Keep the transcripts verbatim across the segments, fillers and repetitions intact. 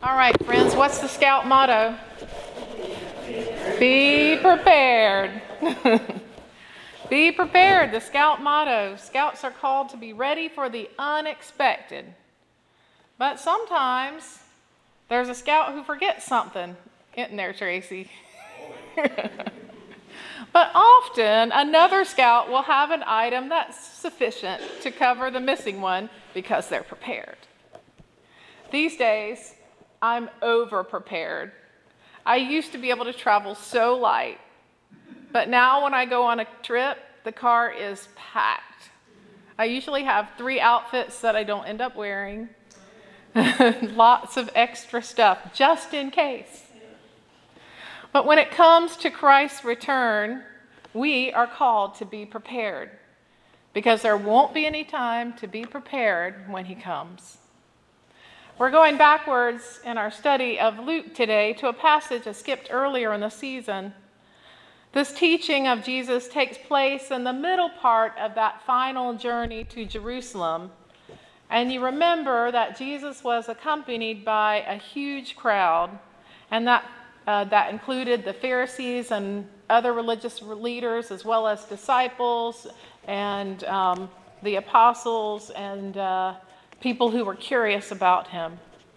All right, friends, what's the Scout motto? Be prepared. Be prepared, the Scout motto. Scouts are called to be ready for the unexpected. But sometimes there's a scout who forgets something. Isn't there, Tracy? But often another scout will have an item that's sufficient to cover the missing one because they're prepared. These days, I'm over-prepared. I used to be able to travel so light, but now when I go on a trip, the car is packed. I usually have three outfits that I don't end up wearing, lots of extra stuff, just in case. But when it comes to Christ's return, we are called to be prepared, because there won't be any time to be prepared when he comes. We're going backwards in our study of Luke today to a passage I skipped earlier in the season. This teaching of Jesus takes place in the middle part of that final journey to Jerusalem. And you remember that Jesus was accompanied by a huge crowd, and that, uh, that included the Pharisees and other religious leaders, as well as disciples and um, the apostles and uh, people who were curious about him.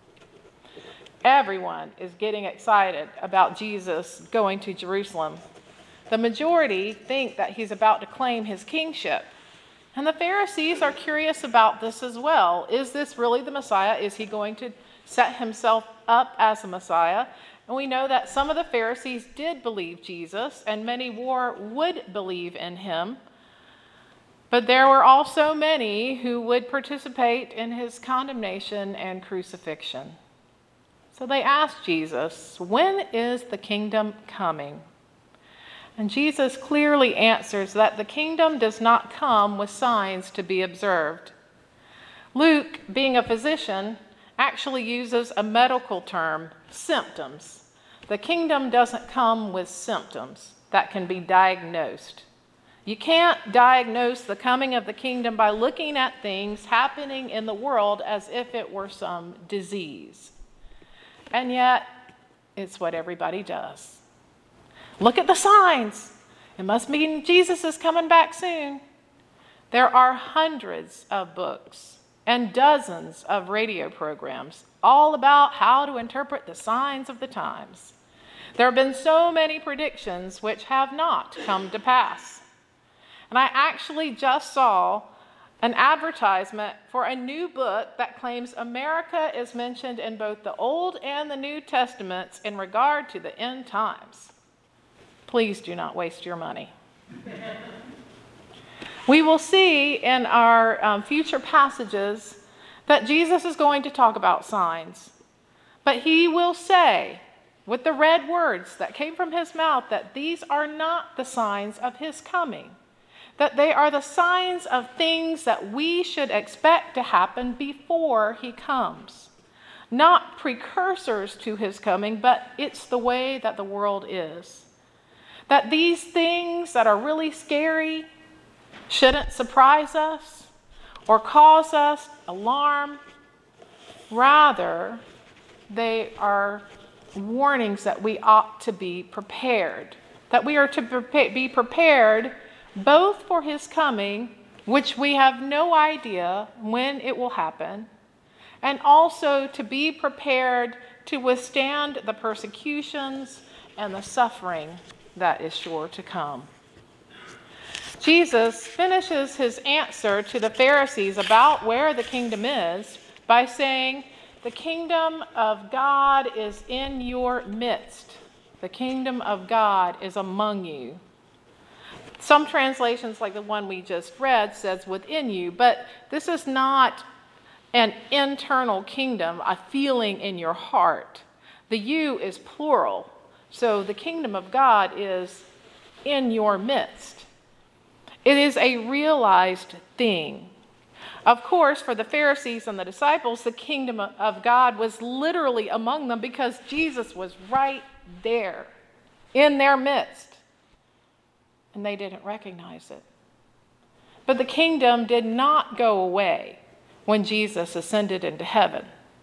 Everyone is getting excited about Jesus going to Jerusalem. The majority think that he's about to claim his kingship. And the Pharisees are curious about this as well. Is this really the Messiah? Is he going to set himself up as a Messiah? And we know that some of the Pharisees did believe Jesus, and many more would believe in him. But there were also many who would participate in his condemnation and crucifixion. So they asked Jesus, "When is the kingdom coming?" And Jesus clearly answers that the kingdom does not come with signs to be observed. Luke, being a physician, actually uses a medical term, symptoms. The kingdom doesn't come with symptoms that can be diagnosed. You can't diagnose the coming of the kingdom by looking at things happening in the world as if it were some disease. And yet, it's what everybody does. Look at the signs. It must mean Jesus is coming back soon. There are hundreds of books and dozens of radio programs all about how to interpret the signs of the times. There have been so many predictions which have not come to pass. And I actually just saw an advertisement for a new book that claims America is mentioned in both the Old and the New Testaments in regard to the end times. Please do not waste your money. We will see in our um, future passages that Jesus is going to talk about signs. But he will say, with the red words that came from his mouth, that these are not the signs of his coming. That they are the signs of things that we should expect to happen before he comes. Not precursors to his coming, but it's the way that the world is. That these things that are really scary shouldn't surprise us or cause us alarm. Rather, they are warnings that we ought to be prepared. That we are to be prepared both for his coming, which we have no idea when it will happen, and also to be prepared to withstand the persecutions and the suffering that is sure to come. Jesus finishes his answer to the Pharisees about where the kingdom is by saying, "The kingdom of God is in your midst. The kingdom of God is among you." Some translations, like the one we just read, says within you, but this is not an internal kingdom, a feeling in your heart. The you is plural, so the kingdom of God is in your midst. It is a realized thing. Of course, for the Pharisees and the disciples, the kingdom of God was literally among them because Jesus was right there in their midst. And they didn't recognize it. But the kingdom did not go away when Jesus ascended into heaven.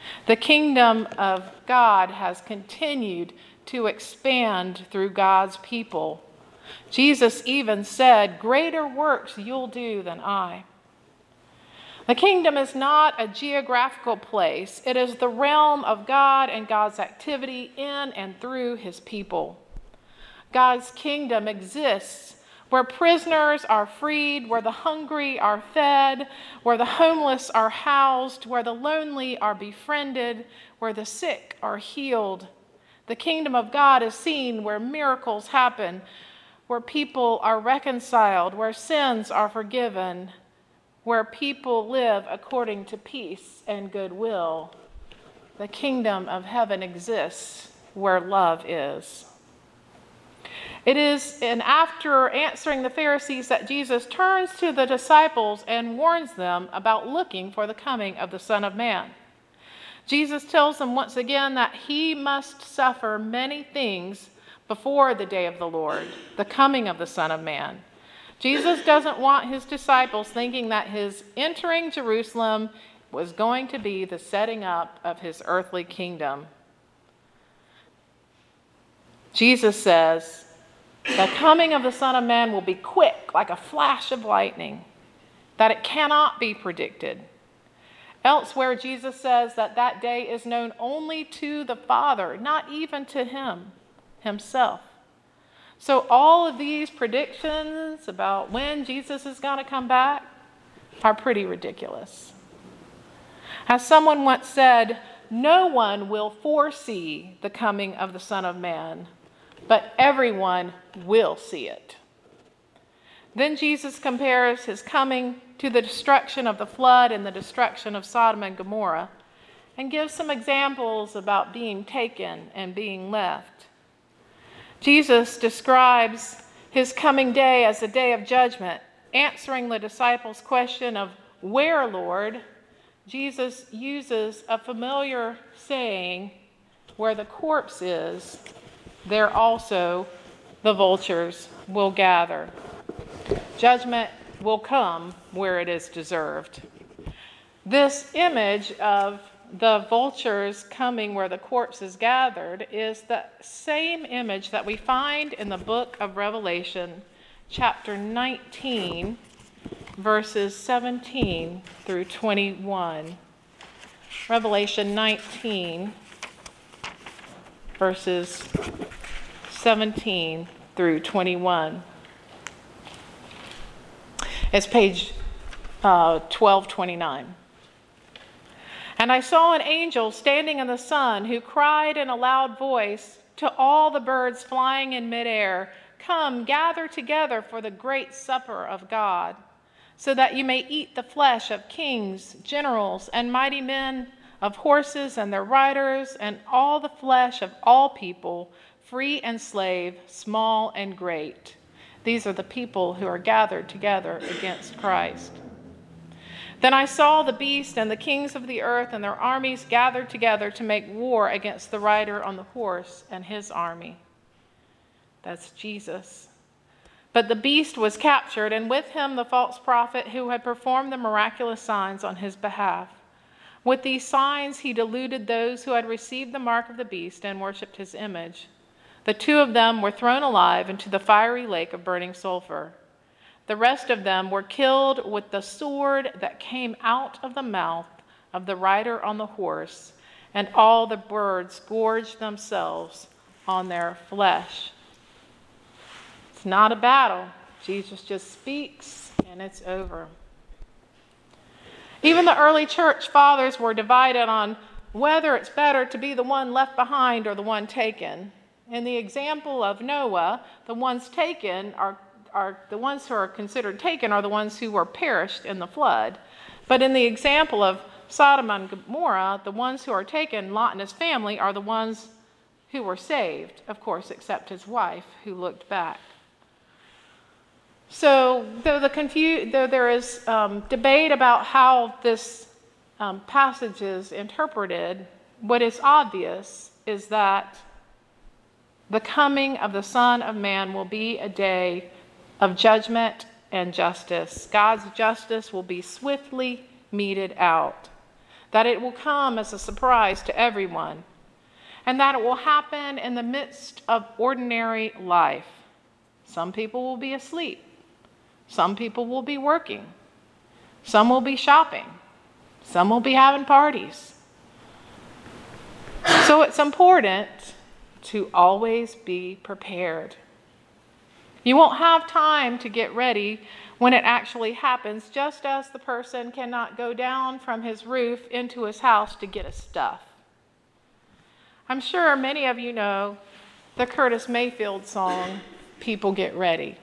The kingdom of God has continued to expand through God's people. Jesus even said, "Greater works you'll do than I." The kingdom is not a geographical place. It is the realm of God and God's activity in and through his people. God's kingdom exists where prisoners are freed, where the hungry are fed, where the homeless are housed, where the lonely are befriended, where the sick are healed. The kingdom of God is seen where miracles happen, where people are reconciled, where sins are forgiven, where people live according to peace and goodwill. The kingdom of heaven exists where love is. It is and after answering the Pharisees that Jesus turns to the disciples and warns them about looking for the coming of the Son of Man. Jesus tells them once again that he must suffer many things before the day of the Lord, the coming of the Son of Man. Jesus doesn't want his disciples thinking that his entering Jerusalem was going to be the setting up of his earthly kingdom. Jesus says, the coming of the Son of Man will be quick, like a flash of lightning, that it cannot be predicted. Elsewhere, Jesus says that that day is known only to the Father, not even to him himself. So all of these predictions about when Jesus is going to come back are pretty ridiculous. As someone once said, no one will foresee the coming of the Son of Man, but everyone will see it. Then Jesus compares his coming to the destruction of the flood and the destruction of Sodom and Gomorrah, and gives some examples about being taken and being left. Jesus describes his coming day as a day of judgment. Answering the disciples' question of, "Where, Lord?" Jesus uses a familiar saying, "Where the corpse is, there also the vultures will gather." Judgment will come where it is deserved. This image of the vultures coming where the corpse is gathered is the same image that we find in the book of Revelation, chapter nineteen, verses seventeen through twenty-one. Revelation nineteen, verses seventeen through twenty-one. It's page uh, twelve twenty-nine. And I saw an angel standing in the sun who cried in a loud voice to all the birds flying in midair, "Come, gather together for the great supper of God, so that you may eat the flesh of kings, generals, and mighty men, of horses and their riders, and all the flesh of all people, free and slave, small and great." These are the people who are gathered together against Christ. Then I saw the beast and the kings of the earth and their armies gathered together to make war against the rider on the horse and his army. That's Jesus. But the beast was captured, and with him the false prophet who had performed the miraculous signs on his behalf. With these signs he deluded those who had received the mark of the beast and worshipped his image. The two of them were thrown alive into the fiery lake of burning sulfur. The rest of them were killed with the sword that came out of the mouth of the rider on the horse, and all the birds gorged themselves on their flesh. It's not a battle. Jesus just speaks, and it's over. Even the early church fathers were divided on whether it's better to be the one left behind or the one taken. In the example of Noah, the ones taken are are the ones who are considered taken are the ones who were perished in the flood. But in the example of Sodom and Gomorrah, the ones who are taken, Lot and his family, are the ones who were saved, of course, except his wife, who looked back. So though, the confu- though there is um, debate about how this um, passage is interpreted, what is obvious is that the coming of the Son of Man will be a day of judgment and justice. God's justice will be swiftly meted out. that it will come as a surprise to everyone, and that it will happen in the midst of ordinary life. Some people will be asleep. Some people will be working. Some will be shopping. Some will be having parties. So it's important to always be prepared. You won't have time to get ready when it actually happens, just as the person cannot go down from his roof into his house to get his stuff. I'm sure many of you know the Curtis Mayfield song, People Get Ready.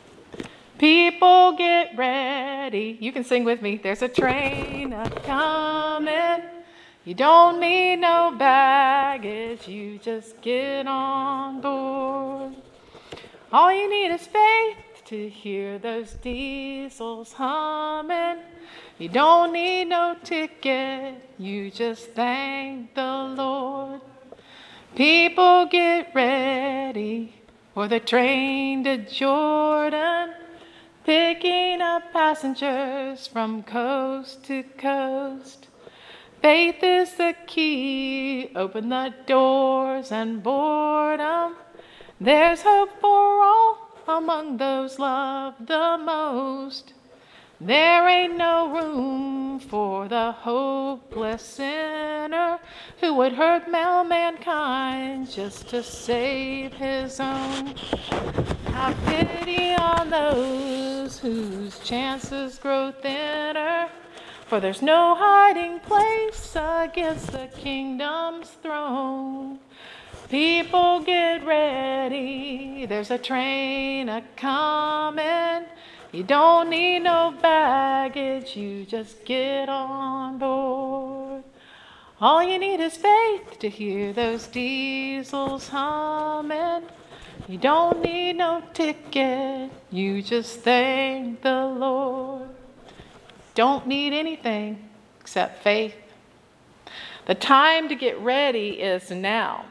People get ready. You can sing with me. There's a train a-coming. You don't need no baggage. You just get on board. All you need is faith to hear those diesels humming. You don't need no ticket. You just thank the Lord. People get ready for the train to Jordan, picking up passengers from coast to coast. Faith is the key, open the doors and board 'em. There's hope for all among those loved the most. There ain't no room for the hopeless sinner who would hurt mankind just to save his own. Have pity on those whose chances grow thinner, for there's no hiding place against the kingdom's throne. People get ready, there's a train a-coming. You don't need no baggage, you just get on board. All you need is faith to hear those diesels humming. You don't need no ticket, you just thank the Lord. Don't need anything except faith. The time to get ready is now.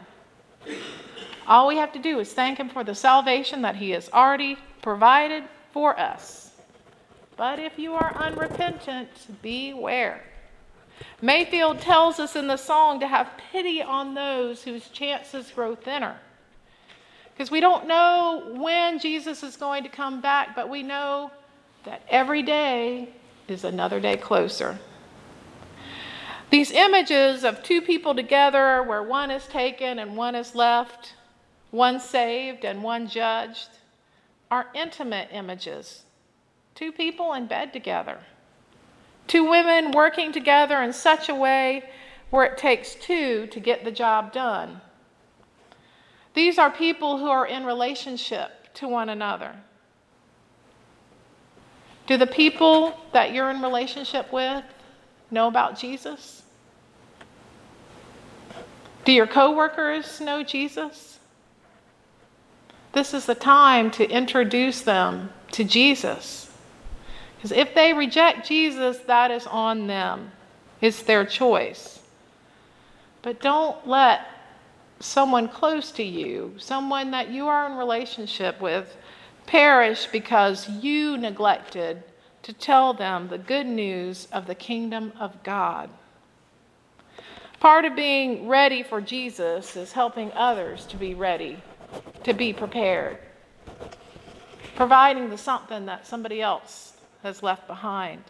All we have to do is thank Him for the salvation that He has already provided for us. But if you are unrepentant, beware. Mayfield tells us in the song to have pity on those whose chances grow thinner. Because we don't know when Jesus is going to come back, but we know that every day is another day closer. These images of two people together where one is taken and one is left, one saved and one judged, are intimate images. Two people in bed together. Two women working together in such a way where it takes two to get the job done. These are people who are in relationship to one another. Do the people that you're in relationship with know about Jesus? Do your coworkers know Jesus? This is the time to introduce them to Jesus. Because if they reject Jesus, that is on them. It's their choice. But don't let someone close to you, someone that you are in relationship with, perish because you neglected to tell them the good news of the kingdom of God. Part of being ready for Jesus is helping others to be ready, to be prepared, providing the something that somebody else has left behind.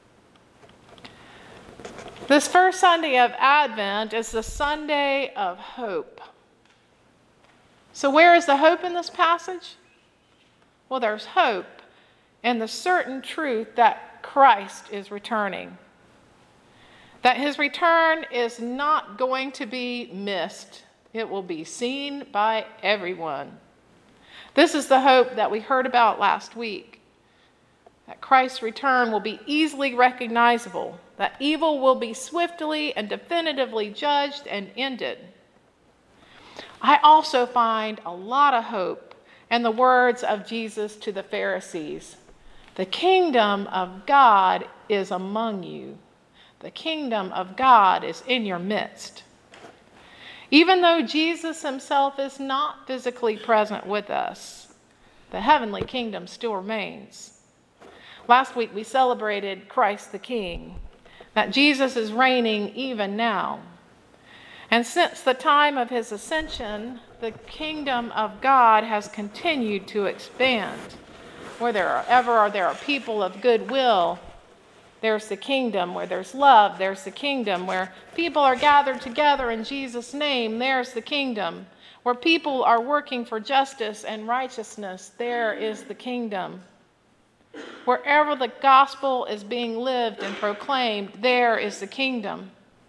This first Sunday of Advent is the Sunday of hope. So where is the hope in this passage? Well, there's hope in the certain truth that Christ is returning. That his return is not going to be missed. It will be seen by everyone. This is the hope that we heard about last week. That Christ's return will be easily recognizable. That evil will be swiftly and definitively judged and ended. I also find a lot of hope in the words of Jesus to the Pharisees. The kingdom of God is among you. The kingdom of God is in your midst. Even though Jesus himself is not physically present with us, the heavenly kingdom still remains. Last week we celebrated Christ the King. that Jesus is reigning even now. And since the time of his ascension, the kingdom of God has continued to expand. Where there are ever are there are people of goodwill, there's the kingdom. Where there's love, there's the kingdom. Where people are gathered together in Jesus' name, there's the kingdom. Where people are working for justice and righteousness, there is the kingdom. Wherever the gospel is being lived and proclaimed, there is the kingdom.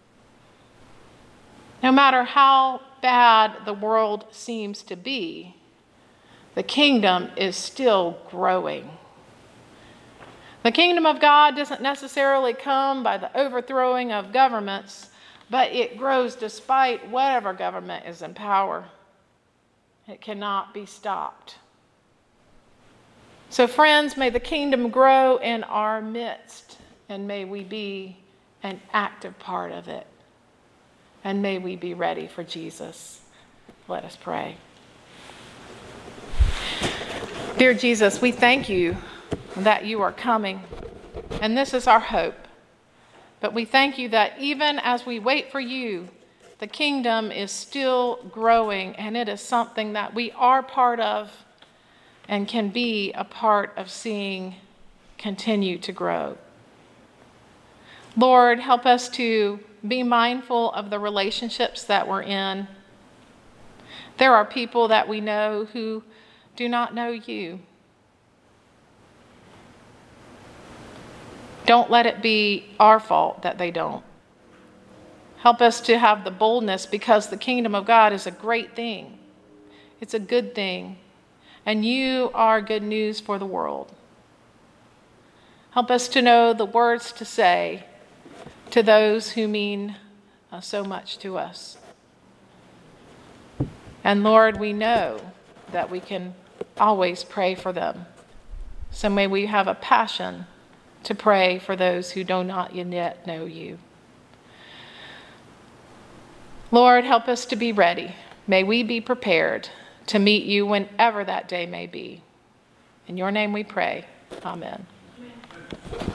No matter how bad the world seems to be, the kingdom is still growing. The kingdom of God doesn't necessarily come by the overthrowing of governments, but it grows despite whatever government is in power. It cannot be stopped. So friends, may the kingdom grow in our midst, and may we be an active part of it. And may we be ready for Jesus. Let us pray. Dear Jesus, we thank you that you are coming, and this is our hope. But we thank you that even as we wait for you, the kingdom is still growing, and it is something that we are part of and can be a part of seeing continue to grow. Lord, help us to be mindful of the relationships that we're in. There are people that we know who do not know you. Don't let it be our fault that they don't. Help us to have the boldness, because the kingdom of God is a great thing. It's a good thing. And you are good news for the world. Help us to know the words to say to those who mean uh, so much to us. And Lord, we know that we can always pray for them. So may we have a passion to pray for those who do not yet know you. Lord, help us to be ready. May we be prepared to meet you whenever that day may be. In your name we pray. Amen. Amen.